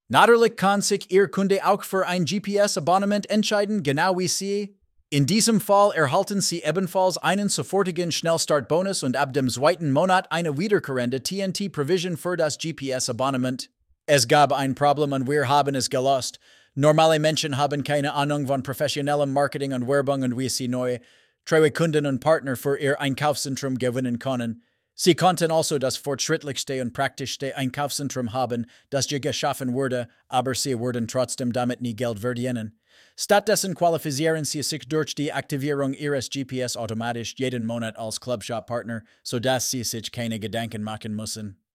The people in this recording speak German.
Natürlich kann sich Ihr Kunde auch für ein GPS-Abonnement entscheiden, genau wie Sie. In diesem Fall erhalten Sie ebenfalls einen sofortigen Schnellstart-Bonus und ab dem zweiten Monat eine wiederkehrende TNT-Provision für das GPS-Abonnement. Es gab ein Problem und wir haben es gelöst. Normale Menschen haben keine Ahnung von professionellem Marketing und Werbung und wie sie neue, treue Kunden und Partner für ihr Einkaufszentrum gewinnen können. Sie konnten also das fortschrittlichste und praktischste Einkaufszentrum haben, das je geschaffen wurde, aber sie würden trotzdem damit nie Geld verdienen. Stattdessen qualifizieren sie sich durch die Aktivierung ihres GPS automatisch jeden Monat als Clubshop-Partner, sodass sie sich keine Gedanken machen müssen.